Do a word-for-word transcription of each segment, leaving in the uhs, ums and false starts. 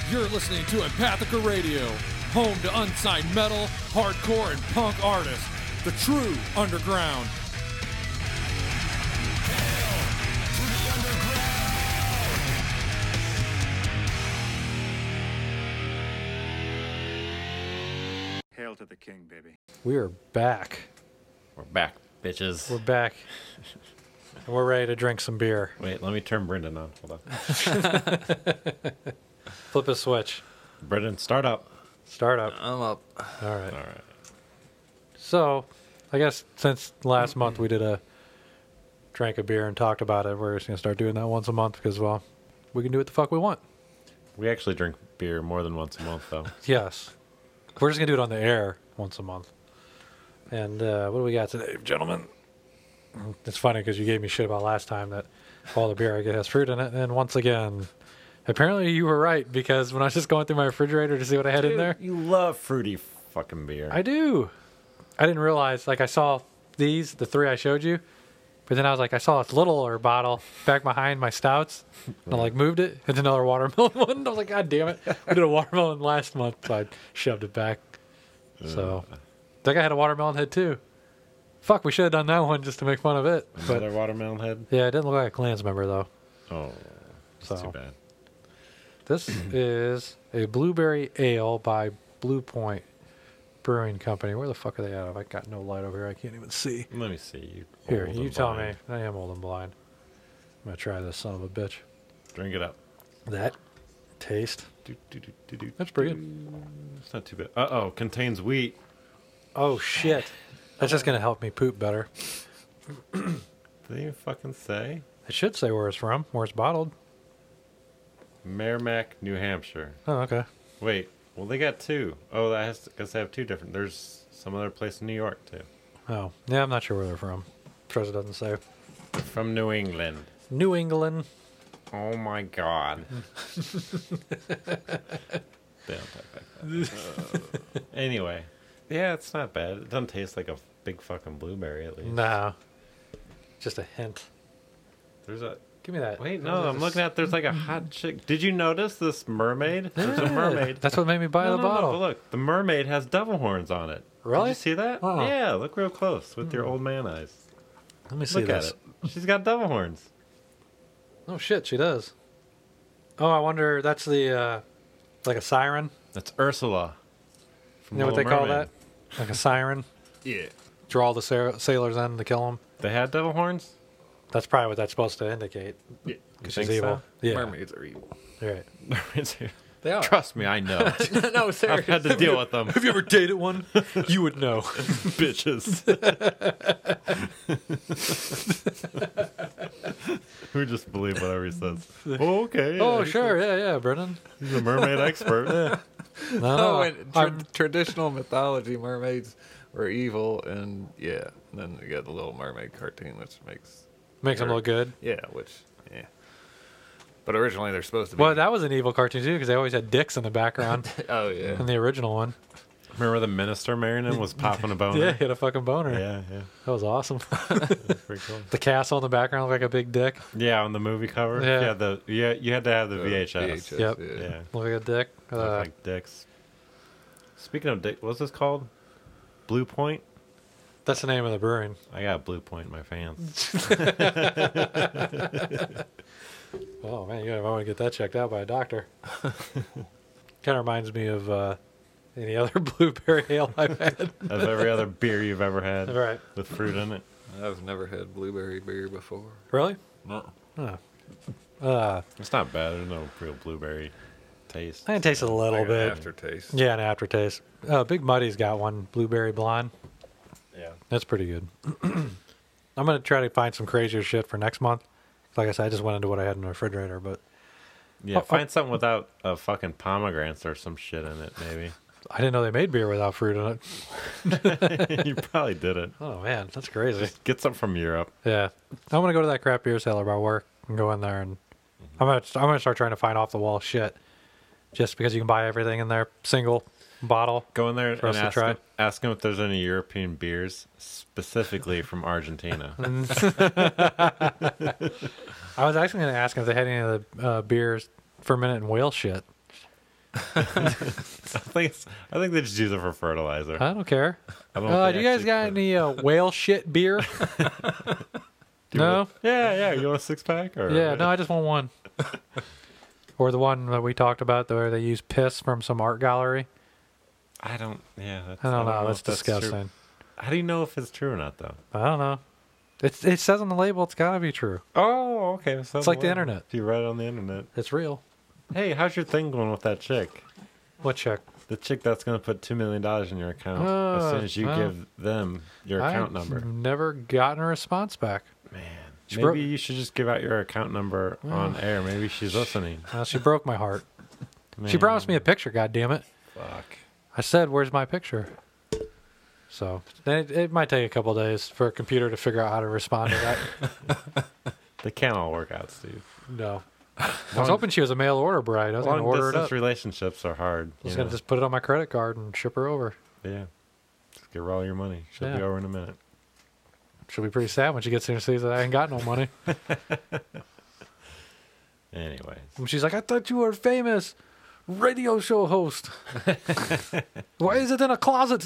You're listening to Empathica Radio, home to unsigned metal, hardcore, and punk artists. The true underground. Hail to the king, baby. We are back. We're back, bitches. We're back. And we're ready to drink some beer. Wait, let me turn Brendan on. Hold on. Flip a switch. Brendan, start up. Start up. I'm up. All right. All right. So, I guess since last month we did a drank a beer and talked about it, we're just going to start doing that once a month because, well, we can do what the fuck we want. We actually drink beer more than once a month, though. Yes. We're just going to do it on the air once a month. And uh, what do we got today, gentlemen? It's funny because you gave me shit about last time that all the beer I get has fruit in it. And once again, apparently you were right because when I was just going through my refrigerator to see what I had Dude, in there. You love fruity fucking beer. I do. I didn't realize, like I saw these, the three I showed you. But then I was like, I saw this littler bottle back behind my stouts. And I like moved it. It's another watermelon one. I was like, God damn it. We did a watermelon last month. So I shoved it back. So I think I had a watermelon head too. Fuck, we should have done that one just to make fun of it. Another But watermelon head? yeah, it didn't look like a Clans member though. Oh, that's So. too bad. This is a blueberry ale by Blue Point Brewing Company. Where the fuck are they out of? I got no light over here. I can't even see. Let me see. You Here, old you and tell blind. me. I am old and blind. I'm going to try this son of a bitch. Drink it up. That taste. Do, do, do, do, do, That's pretty do. good. It's not too bad. Uh-oh, contains wheat. Oh, shit. That's just going to help me poop better. Did you fucking say? It should say where it's from, where it's bottled. Merrimack, New Hampshire. Oh, okay. Wait, well, they got two. Oh, that has to, guess they have two different. There's some other place in New York, too. Oh, yeah, I'm not sure where they're from. Trust it doesn't say. They're from New England. New England. Oh, my God. They don't talk like that. Uh, anyway. Yeah, it's not bad. It doesn't taste like a big fucking blueberry, at least. Nah. Just a hint. There's a... Give me that. Wait, no, I'm looking at... There's like a hot chick. Did you notice this mermaid? There's a mermaid. That's what made me buy No, the no, no, bottle. but look, the mermaid has devil horns on it. Really? Did you see that? Uh-uh. Yeah, look real close with your old man eyes. Let me see Look this. at it. She's got devil horns. Oh, shit, she does. Oh, I wonder, that's the, uh, like a siren? That's Ursula. You know what they Little call Mermaid. that? Like a siren? Yeah. Draw the sa- sailors in to kill them? They had devil horns? That's probably what that's supposed to indicate. Yeah. Because You she's think evil. so? Yeah. Mermaids are evil. You're right. Mermaids are- They are. Trust me, I know. no, I've seriously. had to deal with them. Have you ever dated one? You would know. Bitches. We just believe whatever he says. Oh, okay. yeah, Oh, he's sure. a- Yeah, yeah, Brennan. He's a mermaid expert. No, no. Oh, in tra- I'm- traditional mythology, mermaids were evil, and yeah, and then you got the Little Mermaid cartoon, which makes makes them look good. yeah, which yeah. But originally they're supposed to be. Well, that was an evil cartoon, too, because they always had dicks in the background oh yeah. in the original one. Remember the minister marrying him was popping a boner? Yeah, he had a fucking boner. Yeah, yeah. That was awesome. That's pretty cool. The castle in the background looked like a big dick. Yeah, on the movie cover. Yeah. Yeah, the yeah, you had to have the Uh, V H S. V H S, Yep. Yeah. Yeah, Looked like a dick. look Uh, like dicks. Speaking of dick, what's this called? Blue Point. that's the name of the brewing. I got Blue Point in my fans. Oh, man, you gotta want to get that checked out by a doctor. Kind of reminds me of uh, any other blueberry ale I've had. Of every other beer you've ever had Right. with fruit in it. I've never had blueberry beer before. Really? No. Oh. Uh, It's not bad. There's no real blueberry taste. I can taste it a little Like an bit. aftertaste. Yeah, an aftertaste. Uh, Big Muddy's got one, blueberry blonde. Yeah. That's pretty good. I'm going to try to find some crazier shit for next month. Like I said, I just went into what I had in the refrigerator, but Yeah, Oh, find something without a fucking pomegranates or some shit in it, maybe. I didn't know they made beer without fruit in it. You probably didn't. Oh, man, that's crazy. Get some from Europe. Yeah. I'm going to go to that craft beer cellar by work and go in there, and I'm going to I'm gonna start trying to find off-the-wall shit just because you can buy everything in there, single bottle. Go in there For and us to ask try. them, ask them if there's any European beers, specifically from Argentina. I was actually going to ask if they had any of the uh, beers fermented in whale shit. I think it's, I think they just use it for fertilizer. I don't care. I don't Uh, think do you guys actually got put- any uh, whale shit beer? No? Yeah, yeah. You want a six pack? Or Yeah, no, I just want one. Or the one that we talked about where they use piss from some art gallery. I don't. Yeah, that's, I don't know. That's if true. disgusting. How do you know if it's true or not, though? I don't know. It's, it says on the label it's got to be true. Oh, okay. So It's like the well, internet. If you read it on the internet. It's real. Hey, how's your thing going with that chick? What check? The chick that's going to put two million dollars in your account Uh, as soon as you well, give them your account I've number. never gotten a response back. Man, She maybe broke- you should just give out your account number on air. Maybe she's listening. Well, she broke my heart. She Man, promised me a picture, God damn it. Fuck. I said, "Where's my picture?" So then it, it might take a couple days for a computer to figure out how to respond to that. They can't all work out, Steve. No, I was hoping she was a mail order bride. I was going to Long order it distance up. relationships are hard. I was you going know. to just put it on my credit card and ship her over. Yeah. Just give her all your money. She'll be Yeah. over in a minute. She'll be pretty sad when she gets here and sees that I ain't got no money. Anyways. And she's like, "I thought you were a famous radio show host. Why is it in a closet?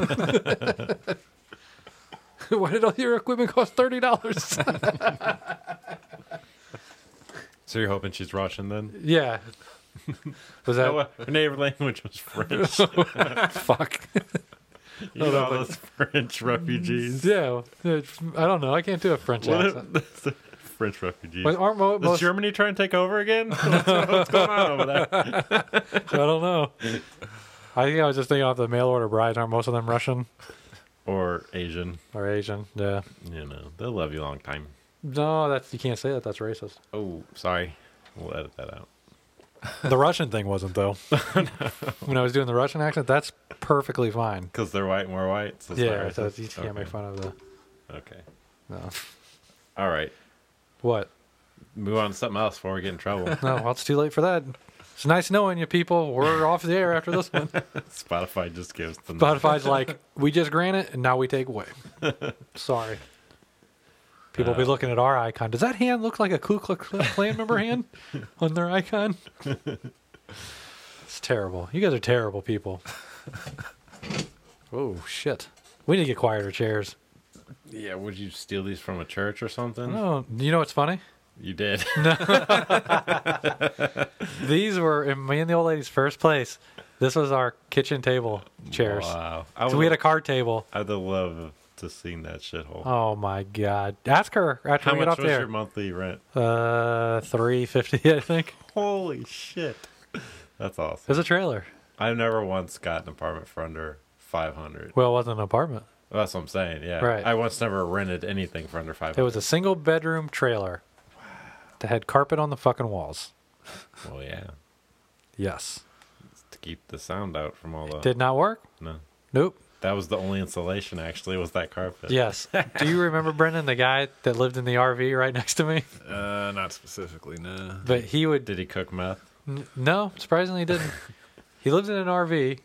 Why did all your equipment cost thirty dollars?" So you're hoping she's Russian then? Yeah. Was that No, her native language was French. fuck? You know all those French refugees. Yeah, it's- I don't know. I can't do a French What accent. if, French refugees. But aren't mo- Does most, Germany try and take over again? What's, what's going on over there? I don't know. I think I was just thinking off the mail order brides. Aren't most of them Russian Or Asian. or Asian? Yeah. You know, they'll love you a long time. No, that's you can't say that. That's racist. Oh, sorry. We'll edit that out. The Russian thing wasn't though. When I was doing the Russian accent, that's perfectly fine. Because they're white and we're white. So it's not Yeah, so racist? you can't okay. make fun of the. Okay. No. All right. What? Move on to something else before we get in trouble. No, well, it's too late for that. It's nice knowing you people. We're off the air after this one. Spotify just gives the Spotify's like, we just grant it and now we take away. Sorry. People be Uh, looking at our icon. Does that hand look like a Ku Klux Klan member hand on their icon? It's terrible. You guys are terrible people. Oh, shit. We need to get quieter chairs. Yeah, would you steal these from a church or something? Oh, you know what's funny? You did. These were in me and the old lady's first place. This was our kitchen table chairs. Wow. I So we had a would, card table. I'd have loved to seen that shithole. Oh my god! Ask her after How we get much off was there. your monthly rent? Uh, three fifty, I think. Holy shit. That's awesome. There's a trailer. I've never once got an apartment for under five hundred. Well, it wasn't an apartment. Well, that's what I'm saying. Yeah. Right. I once never rented anything for under five It hundred. was a single bedroom trailer that had carpet on the fucking walls. Well, yeah. Yes. To keep the sound out from all the. Did not work. No. Nope. That was the only insulation. Actually, was that carpet. Yes. Do you remember Brendan, the guy that lived in the R V right next to me? Uh, not specifically, no. But he would. Did he cook meth? N- no, surprisingly, he didn't. He lived in an R V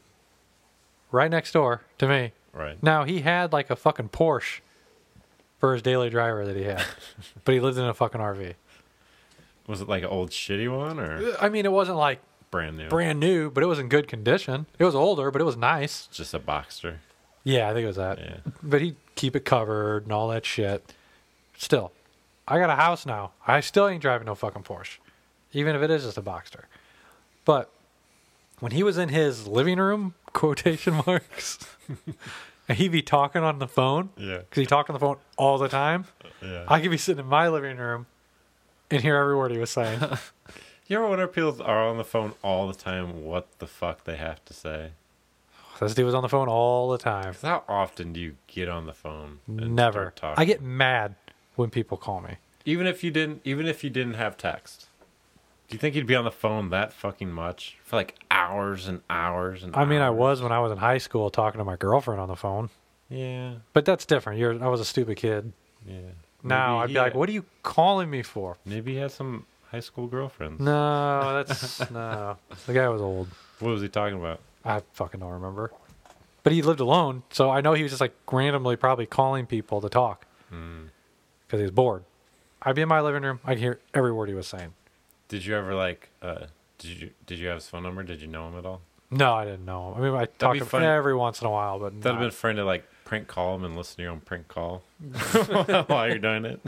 right next door to me. Right. Now he had like a fucking Porsche for his daily driver that he had, but he lived in a fucking R V. Was it like an old shitty one or I mean, it wasn't like brand new? brand new, but it was in good condition. It was older, but it was nice. Just a Boxster. Yeah, I think it was that. Yeah. But he'd keep it covered and all that shit. Still, I got a house now. I still ain't driving no fucking Porsche, even if it is just a Boxster. But when he was in his living room, quotation marks, and he'd be talking on the phone, Yeah. because he talked on the phone all the time, Yeah. I could be sitting in my living room and hear every word he was saying. You ever wonder if people are on the phone all the time what the fuck they have to say? This dude was on the phone all the time. 'Cause how often do you get on the phone? and Never. start talking? I get mad when people call me. even if you didn't even if you didn't have text. Do you think you'd be on the phone that fucking much for like hours and hours and I mean, I hours? was when I was in high school talking to my girlfriend on the phone, Yeah. but that's different. You're, I was a stupid kid. Yeah. Now Maybe I'd be he like, had- "What are you calling me for?" Maybe he had some high school girlfriends. No, that's no. The guy was old. What was he talking about? I fucking don't remember. But he lived alone, so I know he was just like randomly probably calling people to talk because he was bored. I'd be in my living room. I'd hear every word he was saying. Did you ever like uh Did you did you have his phone number? Did you know him at all? No, I didn't know. I mean, I talked be to him funny. every once in a while, but That'd not- have been fun to like prank call him and listen to your own prank call while you're doing it.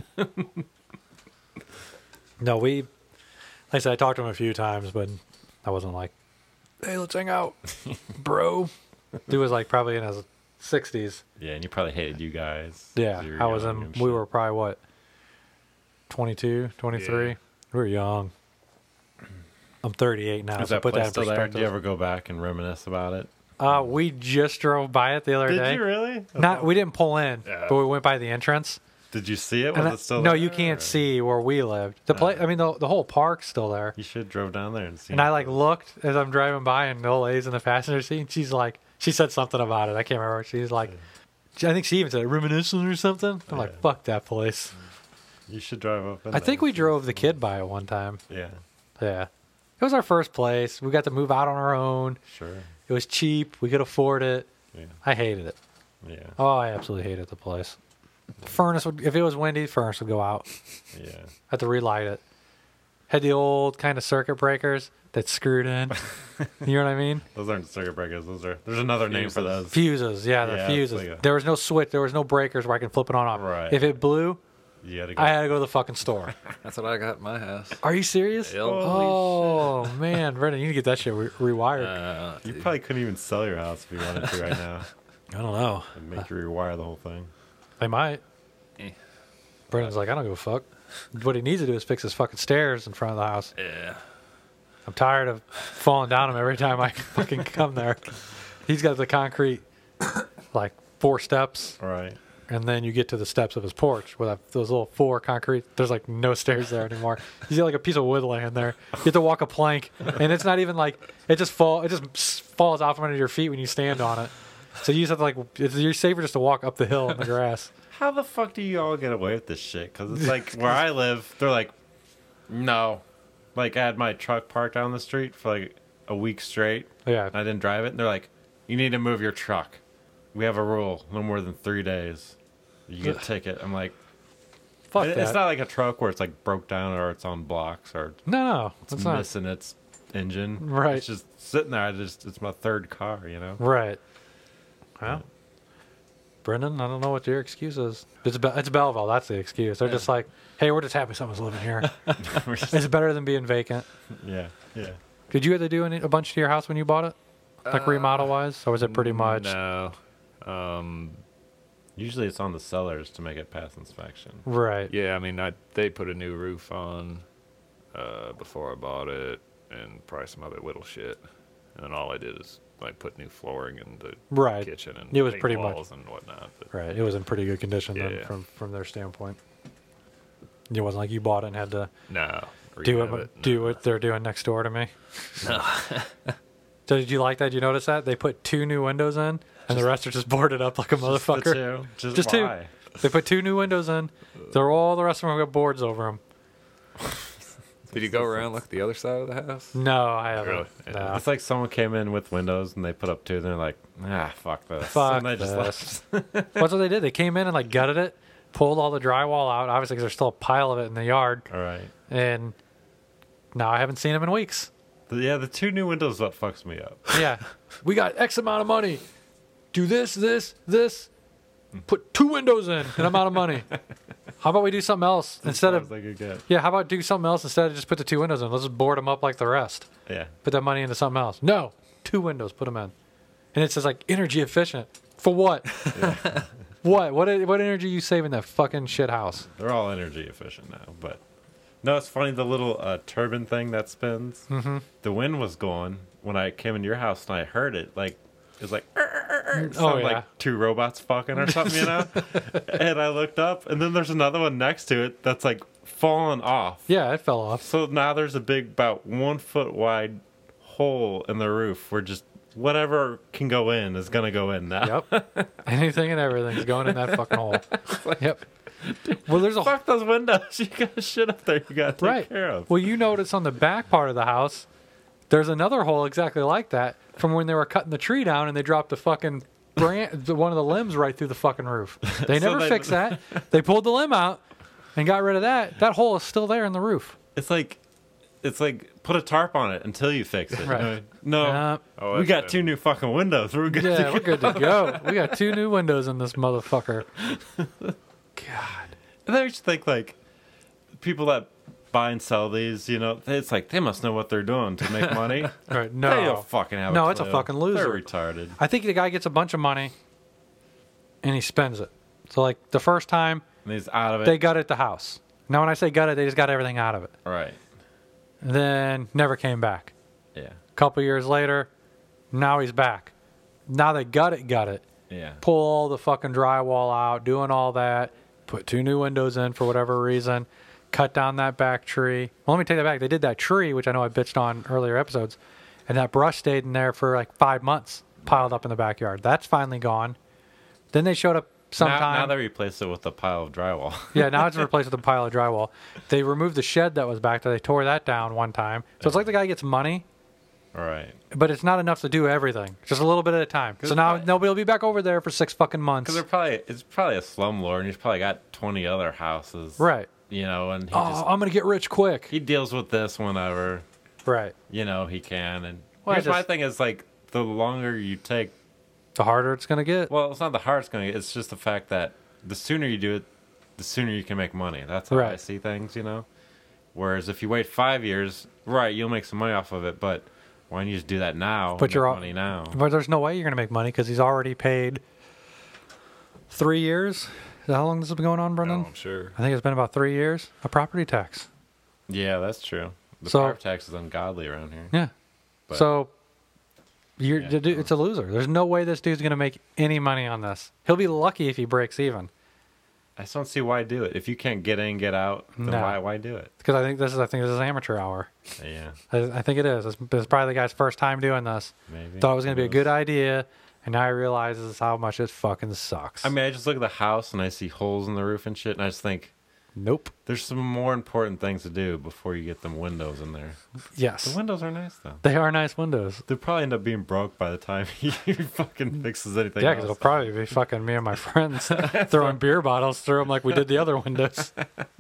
no. We, like I said, I talked to him a few times, but I wasn't like, "Hey, let's hang out, bro." Dude was like probably in his sixties. Yeah, and you probably hated you guys. Yeah, 'cause you were I was young in. and We shit. were probably what, twenty-two, twenty-three. Yeah. We were young. I'm thirty-eight now, Is so that put place that in still there? perspective. Do you ever go back and reminisce about it? Uh, we just drove by it the other Did day. you really? Not, we didn't pull in, Yeah. but we went by the entrance. Did you see it? Was And I- it still no, there, you can't or- see where we lived. The place, I mean, the the whole park's still there. You should have drove down there and seen. And it. I like looked as I'm driving by, and the old lady's in the passenger seat. And she's like, she said something about it. I can't remember. She's like, she- I think she even said reminiscent or something. I'm like, Yeah. fuck that place. You should drive up. In I think there. we drove the kid by it one time. Yeah, Yeah, it was our first place. We got to move out on our own. sure. It was cheap. We could afford it. Yeah, I hated it. yeah, Oh, I absolutely hated the place. The furnace would, if it was windy, furnace would go out. yeah. Had to relight it. Had the old kind of circuit breakers that screwed in. You know what I mean? Those aren't circuit breakers. Those are. There's another name for those. Fuses, yeah, the Yeah, it's fuses. like a- There was no switch. There was no breakers where I can flip it on and off. Right. If it blew, You had to go. I had to go to the fucking store. That's what I got in my house. Are you serious? Yep. Oh man, Brendan, you need to get that shit re- rewired. Uh, you probably couldn't even sell your house if you wanted to right now I don't know. and make you rewire the whole thing. They might. Eh. Brendan's like, I don't give a fuck. What he needs to do is fix his fucking stairs in front of the house. yeah. I'm tired of falling down them every time I fucking come there. He's got the concrete, like four steps, All right. and then you get to the steps of his porch with that, those little four concrete. There's like no stairs there anymore. He's got like a piece of wood laying there. You have to walk a plank, and it's not even like it just fall. It just s- falls off from under your feet when you stand on it. So you just have to like. It's, you're safer just to walk up the hill in the grass. How the fuck do you all get away with this shit? Because it's like where I live, they're like, no. Like I had my truck parked down the street for like a week straight. Yeah, And I didn't drive it. And they're like, you need to move your truck. We have a rule, no more than three days. You get a ticket. I'm like, fuck it- that. it's not like a truck where it's like broke down or it's on blocks or no, no, it's it's not. missing its engine. Right. It's just sitting there. I just it's my third car, you know. Right. Well, Brendan, I don't know what your excuse is. It's Be- it's Belleville. That's the excuse. They're just like, hey, we're just happy someone's living here. We're just- It's better than being vacant. yeah, yeah. Did you have to do any, a bunch to your house when you bought it, like remodel wise, or was it pretty much? No. Um. Usually it's on the sellers to make it pass inspection. Right. Yeah. I mean, I they put a new roof on uh, before I bought it, and probably some other little shit. And then all I did is like put new flooring in the Right. kitchen and It was paint pretty much- walls and whatnot. But Right. It was in pretty good condition then, Yeah. from from their standpoint. It wasn't like you bought it and had to no. do rehab what do no. what they're doing next door to me. No. So did you like that? Did you notice that they put two new windows in, and the rest are just boarded up like a Just the motherfucker? two. Just, Just two. why? They put two new windows in. They're all the rest of them have got boards over them. Did you go around and look at the other side of the house? No, I haven't. Really? Yeah. No. It's like someone came in with windows and they put up two and they're like, ah, fuck this. Fuck and they just this. left. That's what they did. They came in and like gutted it, pulled all the drywall out, obviously because there's still a pile of it in the yard, All right. and now I haven't seen them in weeks. The- yeah, the two new windows that fucks me up. Yeah, we got X amount of money. Do this, this, this. Put two windows in, and I'm out of money. How about we do something else instead Sounds of? like a good. Yeah, how about do something else instead of just put the two windows in? Let's just board them up like the rest. Yeah. Put that money into something else. No, two windows, put them in. And it says like energy efficient. For what? what? What? What energy you save in that fucking shit house? They're all energy efficient now, but no, it's funny the little uh, turbine thing that spins. Mm-hmm. The wind was going when I came into your house and I heard it. Like it was like, it Oh, sounded yeah. like two robots fucking or something, you know. And I looked up, and then there's another one next to it that's like falling off. Yeah, it fell off. So now there's a big, about one foot wide hole in the roof where just whatever can go in is gonna go in now. Yep. Anything and everything's going in that fucking hole. Yep. Well, there's a Fuck those windows. You got shit up there you gotta take right. care of. Well, you notice on the back part of the house, there's another hole exactly like that from when they were cutting the tree down and they dropped the fucking branch, one of the limbs right through the fucking roof. They So never they- fixed that. They pulled the limb out and got rid of that. That hole is still there in the roof. It's like it's like put a tarp on it until you fix it. Right. No, Uh, Oh, we that's got been- two new fucking windows. We're good. yeah, to we're go. good to go. We got two new windows in this motherfucker. God. And then you just think like people that buy and sell these, you know, it's like they must know what they're doing to make money. Right. They No. don't fucking have. No, a it's a clue. fucking loser. They're retarded. I think the guy gets a bunch of money and he spends it. So, like, the first time And he's out of it. they gutted the house. Now, when I say gutted, they just got everything out of it. right. Then never came back. Yeah. A couple years later, now he's back. Now they gut it, gut it. Yeah. Pull all the fucking drywall out, doing all that, put two new windows in for whatever reason, cut down that back tree. Well, let me take that back. They did that tree, which I know I bitched on earlier episodes, and that brush stayed in there for like five months, piled up in the backyard. That's finally gone. Then they showed up sometime. Now, now they replaced it with a pile of drywall. Yeah, now it's replaced with a pile of drywall. They removed the shed that was back there. They tore that down one time. So it's like the guy gets money, Right. but it's not enough to do everything. Just a little bit at a time. So now probably- nobody will be back over there for six fucking months. Because they're probably it's probably a slumlord, and he's probably got twenty other houses. Right. You know, and he Oh, just I'm going to get rich quick. he deals with this whenever Right. you know he can. And Well, I here's my just- thing: is like the longer you take. The harder it's going to get. Well, it's not the hard it's going to get. It's just the fact that the sooner you do it, the sooner you can make money. That's how I Right. see things, you know. Whereas if you wait five years, right, you'll make some money off of it. But why don't you just do that now? But and you're make al- money now. But there's no way you're going to make money because he's already paid three years. Is that how long this has been going on, Brendan? Oh, I'm sure. I think it's been about three years of property tax. Yeah, that's true. The So- property tax is ungodly around here. Yeah. But- so you're, Yeah. the dude- it's a loser. There's no way this dude's going to make any money on this. He'll be lucky if he breaks even. I just don't see why do it. If you can't get in, get out, then No. why why do it? Because I think this is I think this is amateur hour. Yeah, I, I think it is. It's, it's probably the guy's first time doing this. maybe. Thought it was going to be a Who good knows? idea, and now he realizes how much it fucking sucks. I mean, I just look at the house and I see holes in the roof and shit, and I just think nope. there's some more important things to do before you get them windows in there. Yes. The windows are nice though. They are nice windows. They'll probably end up being broke by the time he fucking fixes anything Yeah, because it'll else. probably be fucking me and my friends throwing beer bottles through them like we did the other windows.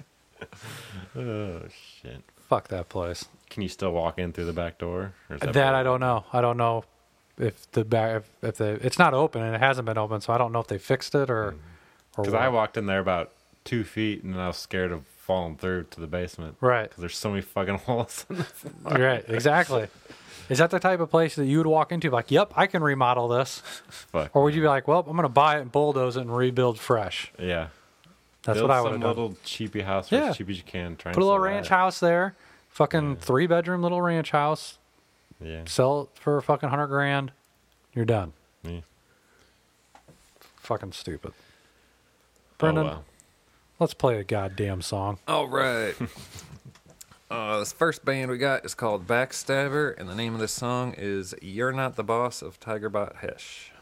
Oh shit! Fuck that place. Can you still walk in through the back door? Or is That, that I don't know. I don't know if the back if, if they it's not open and it hasn't been open, so I don't know if they fixed it or or Because what. I walked in there about two feet and I was scared of falling through to the basement. Right. Because there's so many fucking holes. In the floor. Right. Exactly. Is that the type of place that you would walk into like, yep, I can remodel this? Fuck. Or would you be like, well, I'm going to buy it and bulldoze it and rebuild fresh? Yeah. That's Build what I would some have done. little cheapy house for Yeah. as cheap as you can. Try and Put a little sell ranch that. house there. Fucking three bedroom little ranch house. Yeah. Sell it for a fucking hundred grand. You're done. Yeah. Fucking stupid. Oh, Brendan, well. let's play a goddamn song. All right. uh, this first band we got is called Backstabber, and the name of this song is You're Not the Boss of Tigerbot Hesh.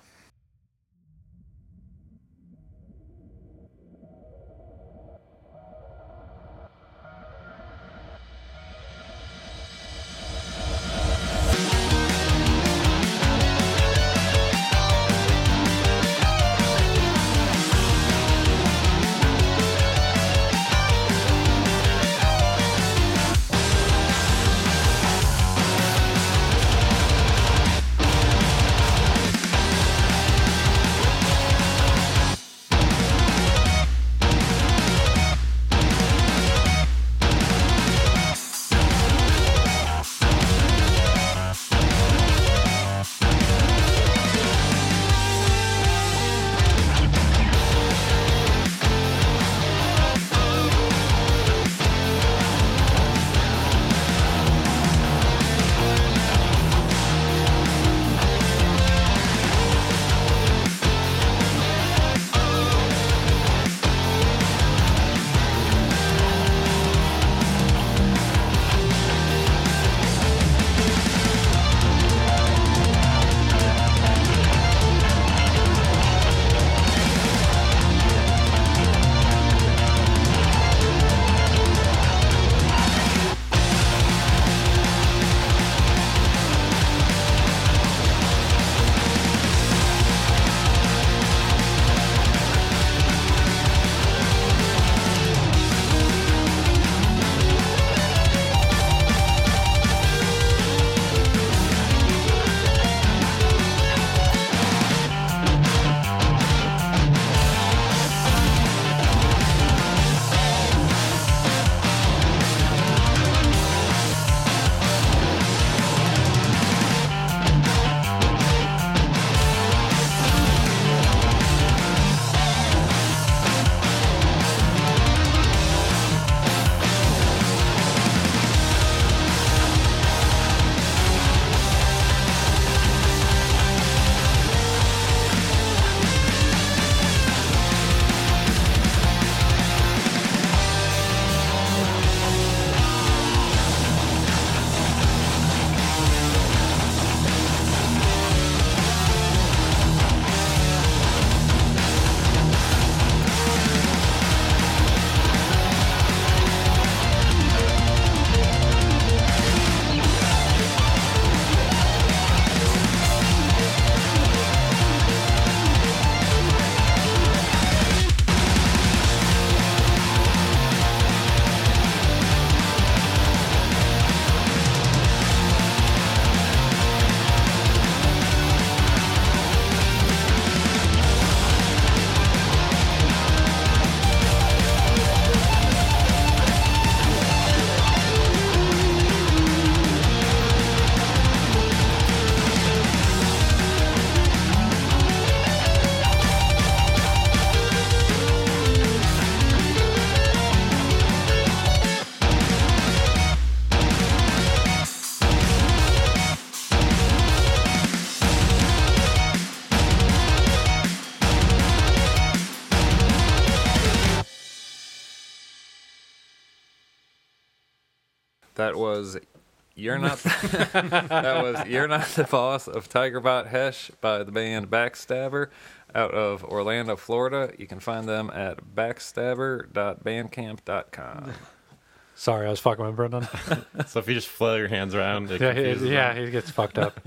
That was You're Not That was You're Not the Boss of Tigerbot Hesh by the band Backstabber out of Orlando, Florida. You can find them at backstabber dot bandcamp dot com. Sorry, I was fucking with Brendan. So if you just flail your hands around, it Yeah, he, confuses yeah, them. he gets fucked up.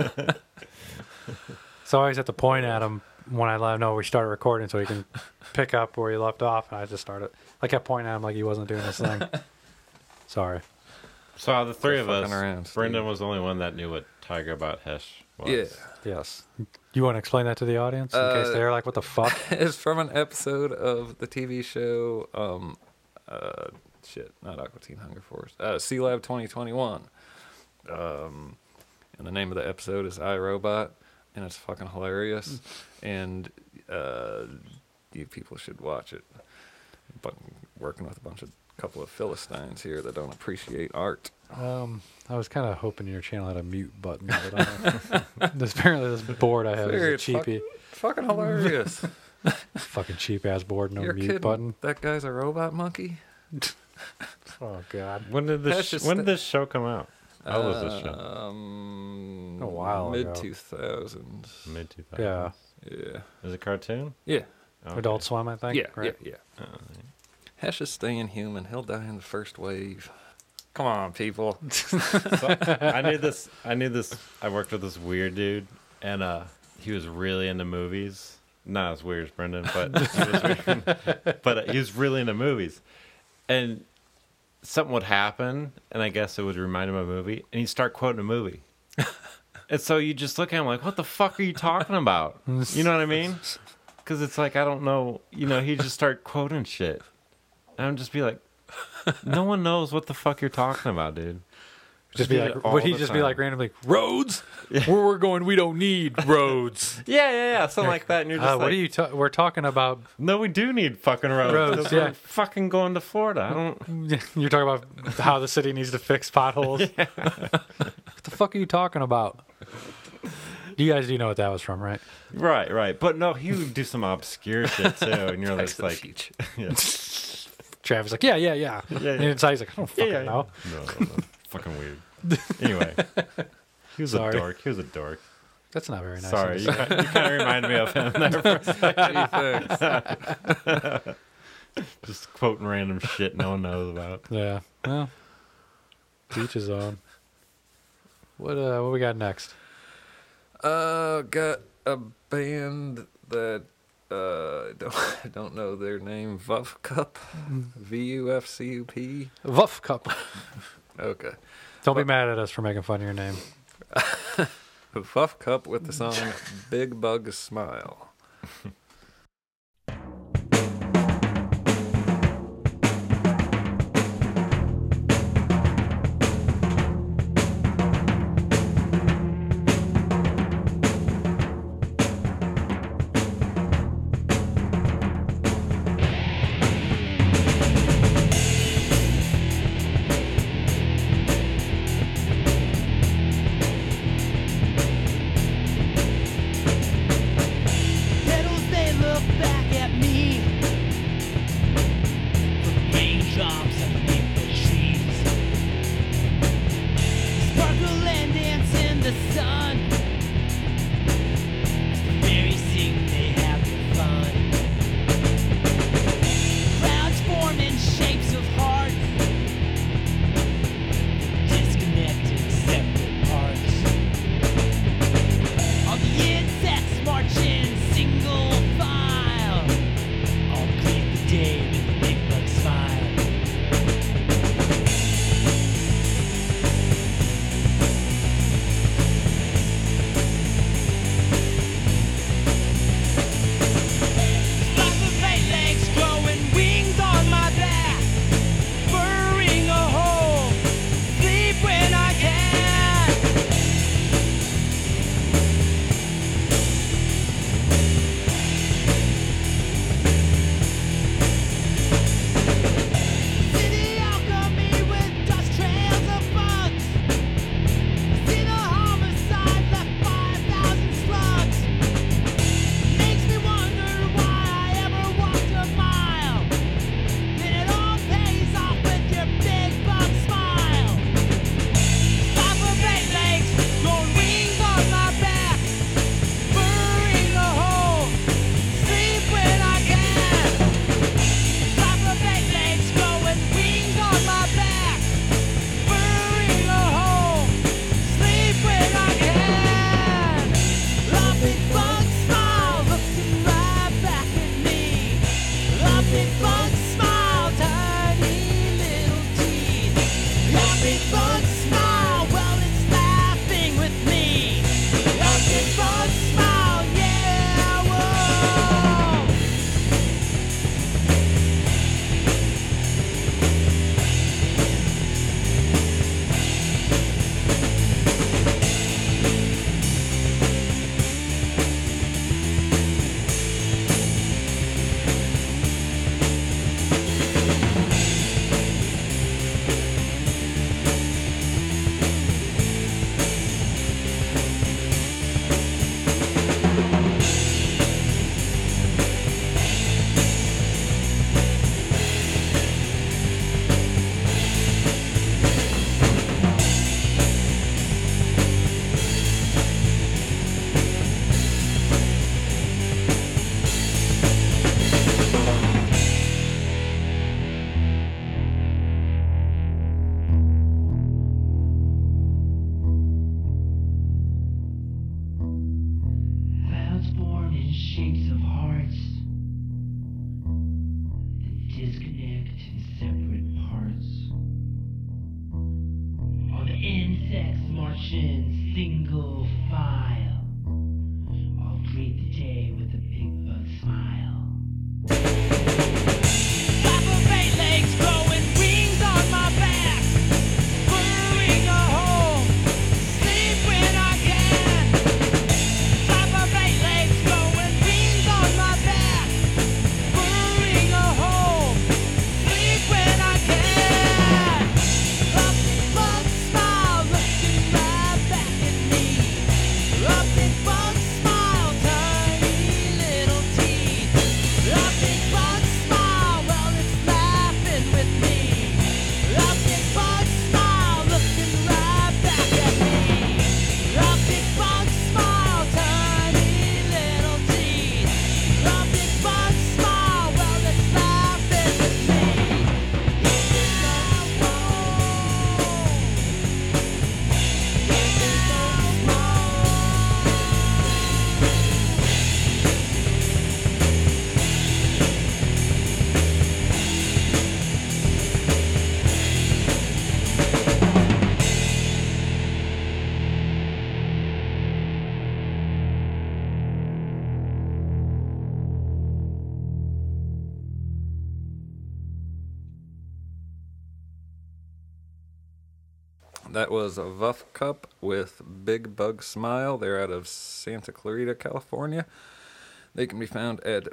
So I always have to point at him when I let him know we started recording so he can pick up where he left off, and I just started. I kept pointing at him like he wasn't doing his thing. Sorry. So out of the three Quit of us, fucking around, Steve. Brendan was the only one that knew what Tigerbot Hesh was. Yeah. Yes. You want to explain that to the audience in Uh, case they're like, "What the fuck?" It's from an episode of the T V show, um, uh, shit, not Aqua Teen Hunger Force, uh, Sea Lab twenty twenty-one. Um, and the name of the episode is iRobot, and it's fucking hilarious. And uh, you people should watch it. But working with a bunch of couple of Philistines here that don't appreciate art. Um, I was kind of hoping your channel had a mute button, but I don't. This, apparently, this board I have Very is a cheapie, Fucking hilarious. fucking cheap ass board, no You're mute kidding. button. That guy's a robot monkey? Oh god. When did this That's sh- just when the- did this show come out? How old was this show? Um, A while mid ago. two thousands. Mid two thousands. Yeah. Yeah. Is it a cartoon? Yeah. Okay. Adult Swim, I think. Yeah. Right? Yeah. Yeah. Hesh is staying human. He'll die in the first wave. Come on, people. So, I knew this. I knew this. I worked with this weird dude, and uh, he was really into movies. Not as weird as Brendan, but he was weird. But uh, he was really into movies, and something would happen, and I guess it would remind him of a movie, and he'd start quoting a movie. And so you just look at him like, "What the fuck are you talking about?" You know what I mean? Because it's like I don't know. You know, he just start quoting shit, and I'm just be like, "No one knows what the fuck you're talking about, dude." Just be do like, it all would he the just be time. like randomly roads? Where we're going, we don't need roads. Yeah, yeah, yeah, something like that. And you're just Uh, like, what are you? Ta- we're talking about. no, we do need fucking roads. Roads, 'cause yeah. We're fucking going to Florida. I don't. You're talking about how the city needs to fix potholes. What the fuck are you talking about? You guys do know what that was from, right? Right, right. But no, he would do some obscure shit too, and you're Back just to the like, future. yeah, Travis like, yeah, yeah, yeah. yeah, And yeah. inside he's like, I don't yeah, fucking yeah. know. No, no, no. Fucking weird. Anyway, he was Sorry. a dork. He was a dork. That's not very nice. Sorry, of you, you. kind- you kind of remind me of him there. For a second. Gee, thanks. Just quoting random shit no one knows about. Yeah. Well, each his own. What uh? What we got next? Uh, got a band that uh, I don't, I don't know their name. Vuff Cup, V U F C U P. Vuff Cup. Okay, Don't be mad at us for making fun of your name. Vuff Cup with the song "Big Bug Smile." Pedals insects march in single file. I'll greet the day with a big bug smile. Flap of eight legs growing wings on my back. Burrowing a home, sleep when I can. Flap of eight legs growing wings on my back. Burrowing a home, sleep when I can. Up bug smile, looking right back at me. Up big bug smile, tiny little teeth. Up big bug smile, well it's laughing with me. Up big bug smile, looking right back at me. Up big bug smile, tiny little teeth. Up big bug smile, well it's laughing with me. That was a Vuff Cup with Big Bug Smile. They're out of Santa Clarita, California. They can be found at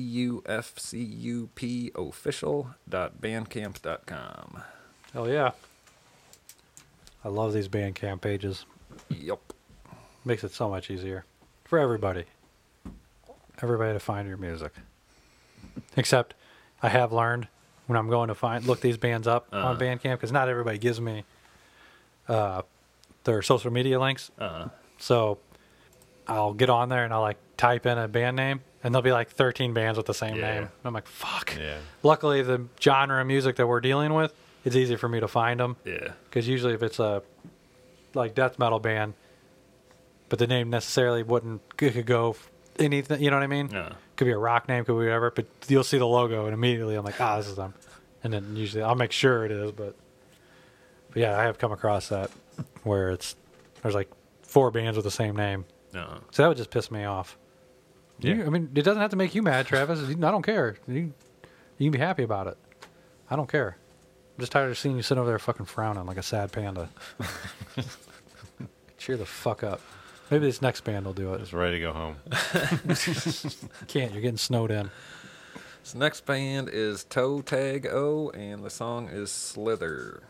vufcupofficial dot bandcamp dot com. Hell yeah. I love these Bandcamp pages. Yup. Makes it so much easier for everybody. Everybody to find your music. Except I have learned when I'm going to find look these bands up Uh-huh. on Bandcamp, because not everybody gives me uh, their social media links. Uh-huh. So I'll get on there and I'll like type in a band name, and there'll be like thirteen bands with the same Yeah. name. I'm like, fuck. Yeah. Luckily, the genre of music that we're dealing with, it's easy for me to find them. Yeah. Because usually if it's a like death metal band, but the name necessarily wouldn't, it could go anything, you know what I mean? Yeah. Could be a rock name, could be whatever, but you'll see the logo and immediately I'm like, ah, this is them. And then usually I'll make sure it is, but, but yeah, I have come across that where it's, there's like four bands with the same name. Uh-huh. So that would just piss me off. You- Yeah. I mean, it doesn't have to make you mad, Travis. I don't care. You, you can be happy about it. I don't care. I'm just tired of seeing you sit over there fucking frowning like a sad panda. Cheer the fuck up. Maybe this next band will do it. Just ready to go home. Can't. You're getting snowed in. This next band is Toe Tag O, and the song is Slither.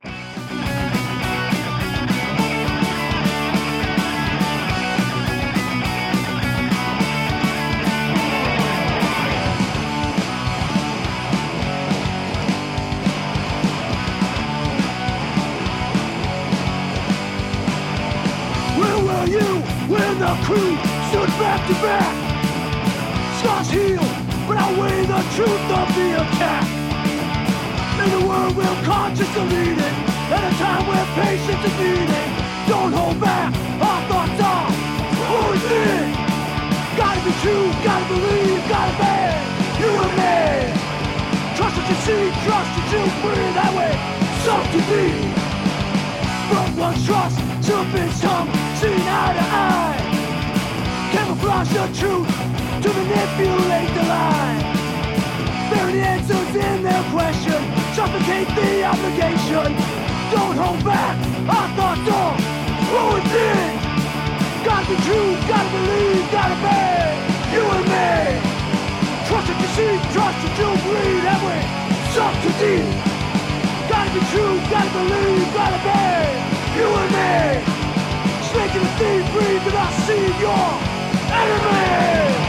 Where were you when the crew stood back to back? Scars heal, but outweigh the truth of the attack. In a world where conscience is leading, at a time where patience is needed, don't hold back, our thoughts are always in. Gotta be true, gotta believe, gotta be you and me. Trust what you see, trust what you breathe, that way, some to be. But one's trust, serpent's tongue, seen eye to eye. Camouflage the truth to manipulate the lie. Bury the answers in their question, suffocate the obligation. Don't hold back, our thoughts are always in. Gotta be true, gotta believe, gotta be you and me. Trust what you see, trust what you breathe, that way, some to deep. Gotta be true, gotta believe, gotta be you and me. Snake and the thief breathe without seeing your enemy.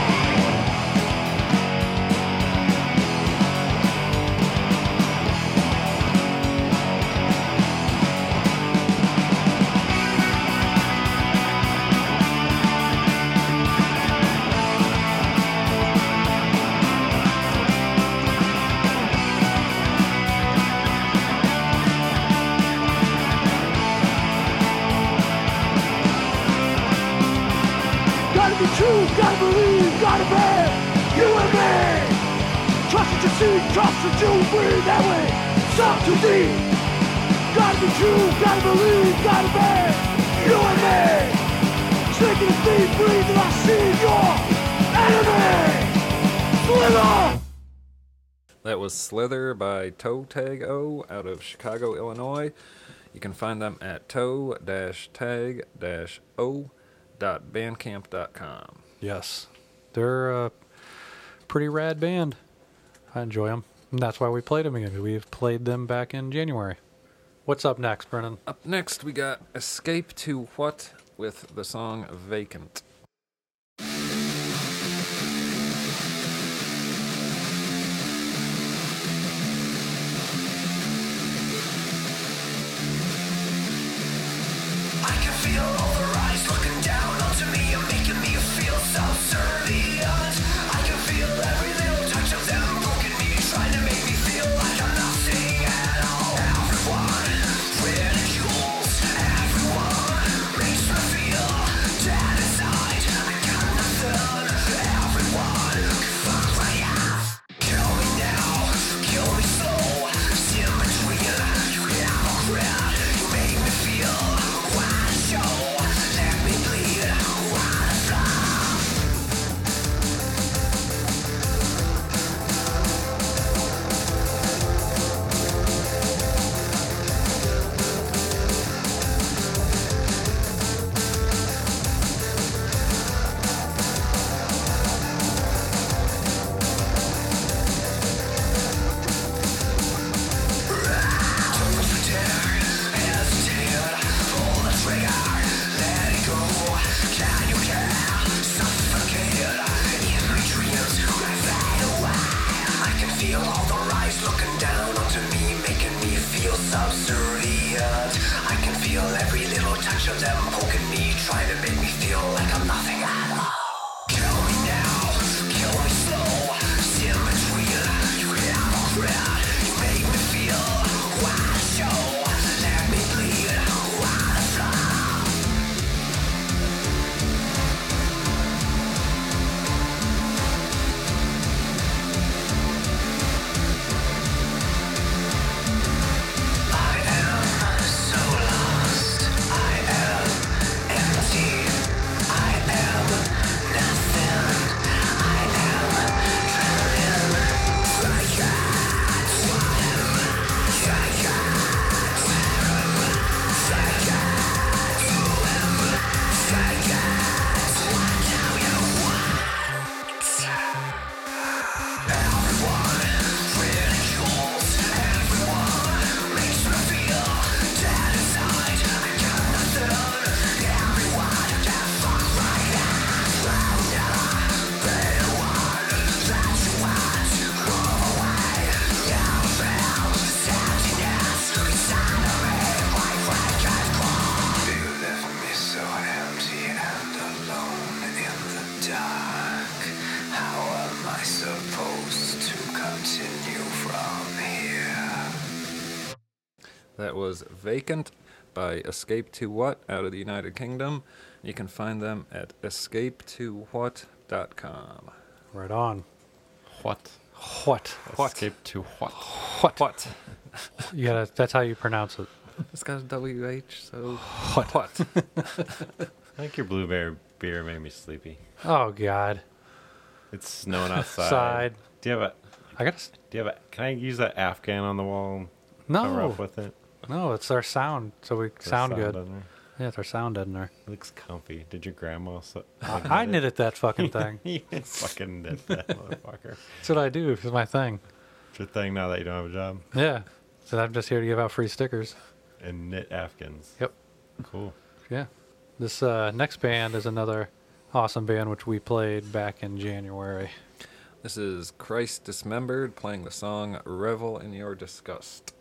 Gotta be true, gotta believe, gotta be you and me. Trust what you see, trust what you breathe, that way, some too deep. Gotta be true, gotta believe, gotta be you and me. Taking a deep breath and I see your enemy. Slither! That was Slither by Toe Tag O out of Chicago, Illinois. You can find them at toe tag o dot bandcamp dot com. Yes. They're a pretty rad band. I enjoy them. And that's why we played them again. We've played them back in January. What's up next, Brennan? Up next, we got Escape to What with the song Vacant. I can feel all their eyes looking down onto me and making me feel self-servient. I can feel every little touch of them poking me, trying to make me feel like I'm nothing at all. Everyone ridicules, everyone makes me feel dead inside. I got nothing. Everyone can fuck right off. Kill me now, kill me slow. Symmetry, you hypocrite. You make me feel wanna show. Let me bleed, wanna fly. I can feel all the eyes looking down onto me, making me feel subservient. I can feel every little touch of them poking me, trying to make me feel like I'm nothing at all. Kill me now, kill me slow. Symmetry, you hypocrite. You make me feel wanna show. Let me bleed, wanna fly. I am so lost. I am empty. I am nothing. I am drowning. You left me so empty and alone in the dark. How am I supposed to continue from here? That was Vacant by Escape to What out of the United Kingdom. You can find them at escape to what dot com. Right on. What? What? What? Escape to what? What? What? You gotta, that's how you pronounce it. It's got a W H, so What? What? I think your blueberry beer made me sleepy. Oh, God. It's snowing outside. Side. Do you have a? I gotta, s- Do you have a? Can I use that Afghan on the wall and cover no. up with it? No, it's our sound, so we The sound good. in there? Yeah, it's our sound editor. It looks comfy. Did your grandma? So, I, I knitted that fucking thing. You fucking did that, motherfucker. That's what I do. It's my thing. It's your thing now that you don't have a job. Yeah. So I'm just here to give out free stickers. And knit Afghans. Yep. Cool. Yeah. This uh, next band is another awesome band which we played back in January. This is Christ Dismembered playing the song Revel in Your Disgust.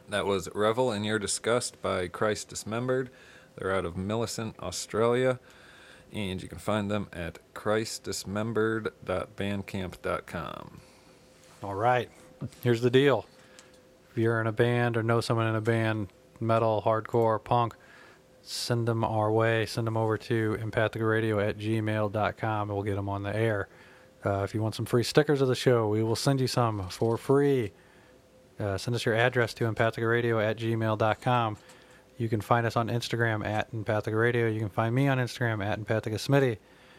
That was Revel in Your Disgust by Christ Dismembered. They're out of Millicent, Australia. And you can find them at christ dismembered dot bandcamp dot com. All right. Here's the deal. If you're in a band or know someone in a band, metal, hardcore, punk, send them our way. Send them over to empathicaradio at gmail dot com and we'll get them on the air. Uh, if you want some free stickers of the show, we will send you some for free. Uh, send us your address to empathicaradio at gmail dot com. You can find us on Instagram at empathicaradio. You can find me on Instagram at empathicasmitty.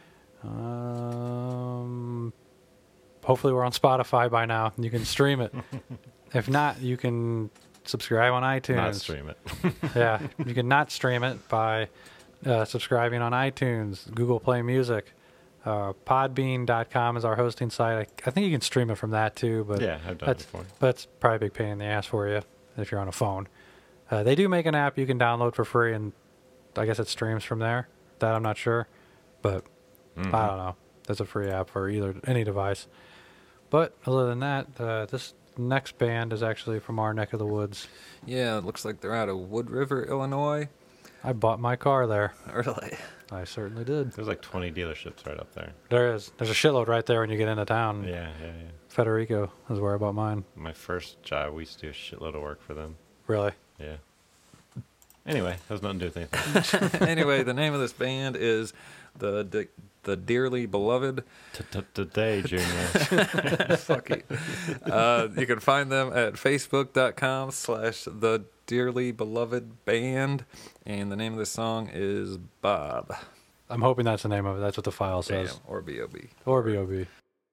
Um, hopefully we're on Spotify by now. You can stream it. If not, you can subscribe on iTunes. Not stream it. Yeah, you can not stream it by uh, subscribing on iTunes, Google Play Music. Uh, podbean dot com is our hosting site. I, I think you can stream it from that too, but Yeah, I've done it that's, before. that's probably a big pain in the ass for you if you're on a phone. Uh, they do make an app you can download for free, and I guess it streams from there. That I'm not sure, but Mm-hmm. I don't know. That's a free app for either any device. But other than that, uh, this next band is actually from our neck of the woods. Yeah, it looks like they're out of Wood River, Illinois. I bought my car there. Really? I certainly did. There's like twenty dealerships right up there. There is. There's a shitload right there when you get into town. Yeah, yeah, yeah. Federico is where I bought mine. My first job, we used to do a shitload of work for them. Really? Yeah. Anyway, has nothing to do with anything. Anyway, the name of this band is the the, the Dearly Beloved. Today, Junior. Fuck it. Uh, you can find them at facebook dot com slash the Dearly Beloved Band. And the name of the song is Bob. I'm hoping that's the name of it. That's what the file says. Bam, or B O B. Or B O B.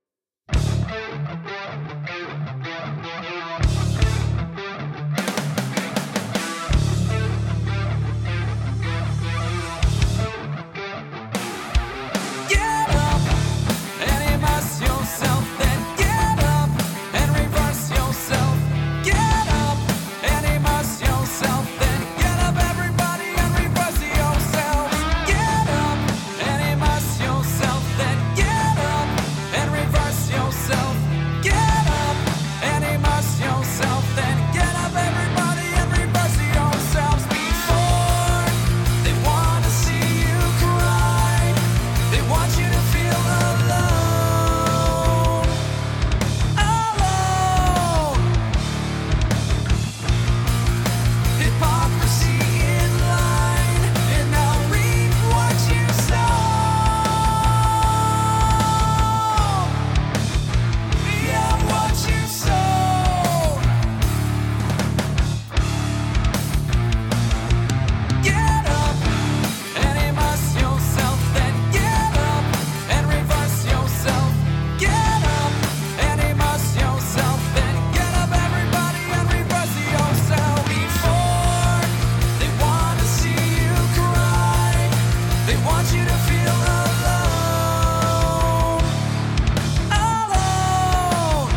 Get up and immerse yourself, then get up and reverse yourself. Get up and immerse yourself, then get up, everybody, and reverse yourself. Get up and immerse yourself, then get up and reverse yourself. Get up and immerse yourself, then get up, everybody, and reverse yourselves. Before they wanna see you cry, they want you to feel alone, alone. Hypocrisy in line, and now reap what you sow. Yeah, what you sow. Get up and immerse yourself, then get up and reverse yourself. Get up and immerse yourself, then get up, everybody, and reverse yourself. Before they wanna see you cry, they want you to feel alone, alone.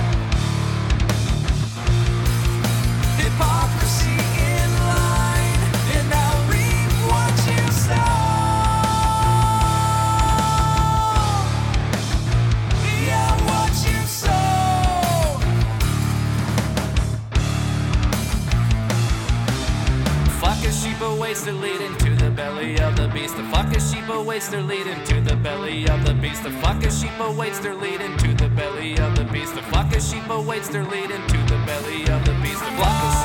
Hypocrisy in line, and now reap what you sow. Yeah, what you sow. Flock of sheep awaits their lead into the belly of the beast. The flock of sheep awaits their lead into the belly of the beast. The flock of sheep awaits their lead into the belly of the beast. The flock of sheep awaits their lead into the belly of the beast. The flock of